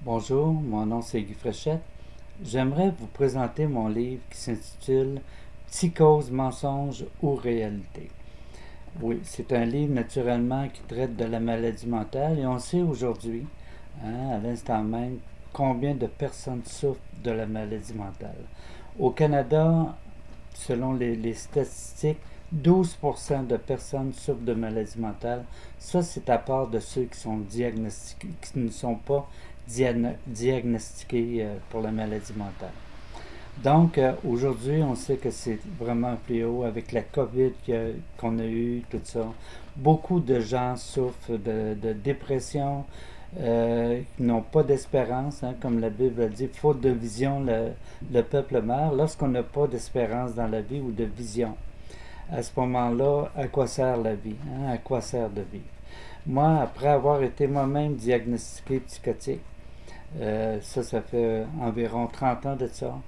Bonjour, mon nom c'est Guy Fréchette. J'aimerais vous présenter mon livre qui s'intitule Psychose, mensonge ou réalité. Oui, c'est un livre naturellement qui traite de la maladie mentale et on sait aujourd'hui, à l'instant même, combien de personnes souffrent de la maladie mentale. Au Canada, selon les statistiques, 12% de personnes souffrent de maladie mentale. Ça, c'est à part de ceux qui sont diagnostiqués, qui ne sont pas diagnostiqués pour la maladie mentale. Donc, aujourd'hui, on sait que c'est vraiment un fléau avec la COVID qu'on a eu, tout ça. Beaucoup de gens souffrent de dépression, qui n'ont pas d'espérance, comme la Bible dit, faute de vision, le peuple meurt. Lorsqu'on n'a pas d'espérance dans la vie ou de vision, à ce moment-là, à quoi sert la vie? À quoi sert de vivre? Moi, après avoir été moi-même diagnostiqué psychotique, ça fait environ 30 ans de ça,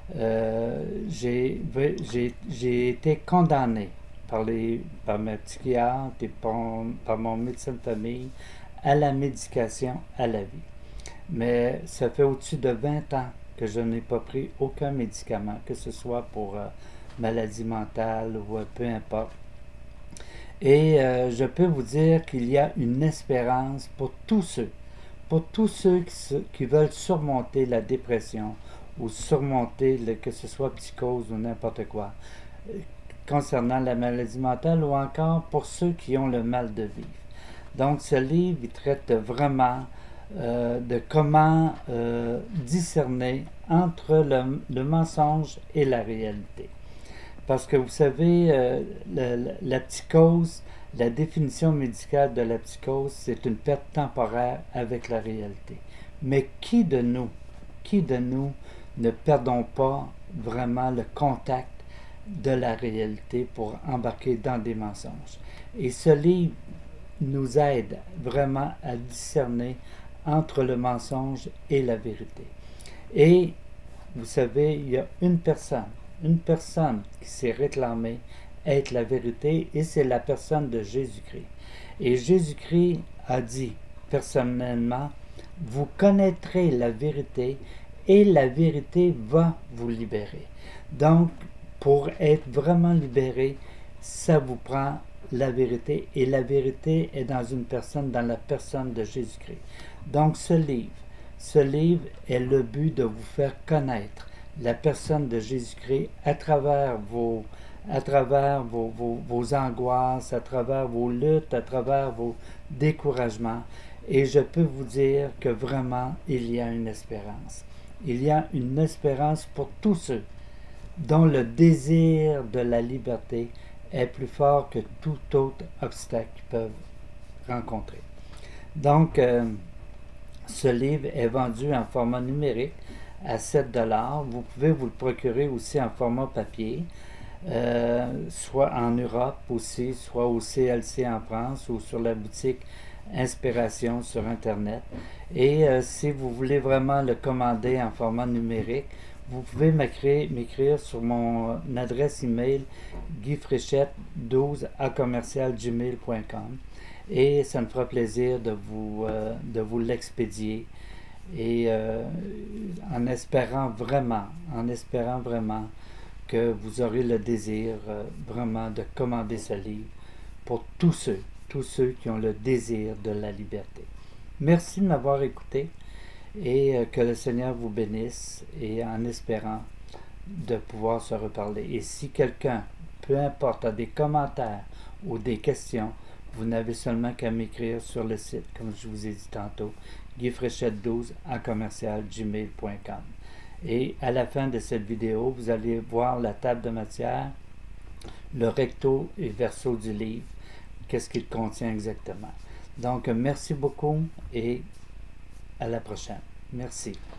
j'ai été condamné par mes psychiatres et par mon médecin de famille à la médication à la vie. Mais ça fait au-dessus de 20 ans que je n'ai pas pris aucun médicament, que ce soit pour maladie mentale ou peu importe. Et je peux vous dire qu'il y a une espérance pour tous ceux qui veulent surmonter la dépression ou surmonter que ce soit psychose ou n'importe quoi, concernant la maladie mentale ou encore pour ceux qui ont le mal de vivre. Donc ce livre, il traite vraiment de comment discerner entre le mensonge et la réalité. Parce que vous savez, la psychose, la définition médicale de la psychose, c'est une perte temporaire avec la réalité. Mais qui de nous ne perdons pas vraiment le contact de la réalité pour embarquer dans des mensonges? Et ce livre nous aide vraiment à discerner entre le mensonge et la vérité. Et vous savez, il y a une personne qui s'est réclamée être la vérité, et c'est la personne de Jésus-Christ. Et Jésus-Christ a dit personnellement, vous connaîtrez la vérité et la vérité va vous libérer. Donc, pour être vraiment libéré, ça vous prend la vérité, et la vérité est dans une personne, dans la personne de Jésus-Christ. Donc ce livre est le but de vous faire connaître la personne de Jésus-Christ à travers vos angoisses, à travers vos luttes, à travers vos découragements. Et je peux vous dire que vraiment, il y a une espérance. Il y a une espérance pour tous ceux dont le désir de la liberté est plus fort que tout autre obstacle qu'ils peuvent rencontrer. Donc, ce livre est vendu en format numérique à 7$. Vous pouvez vous le procurer aussi en format papier, soit en Europe aussi, soit au CLC en France ou sur la boutique Inspiration sur Internet. Et si vous voulez vraiment le commander en format numérique, vous pouvez m'écrire sur mon adresse email guyfréchette12@gmail.com et ça me fera plaisir de vous l'expédier. Et en espérant vraiment que vous aurez le désir vraiment de commander ce livre pour tous ceux qui ont le désir de la liberté. Merci de m'avoir écouté et que le Seigneur vous bénisse, et en espérant de pouvoir se reparler. Et si quelqu'un, peu importe, a des commentaires ou des questions, vous n'avez seulement qu'à m'écrire sur le site, comme je vous ai dit tantôt, guyfréchette12@gmail.com. Et à la fin de cette vidéo, vous allez voir la table de matière, le recto et verso du livre, qu'est-ce qu'il contient exactement. Donc, merci beaucoup et à la prochaine. Merci.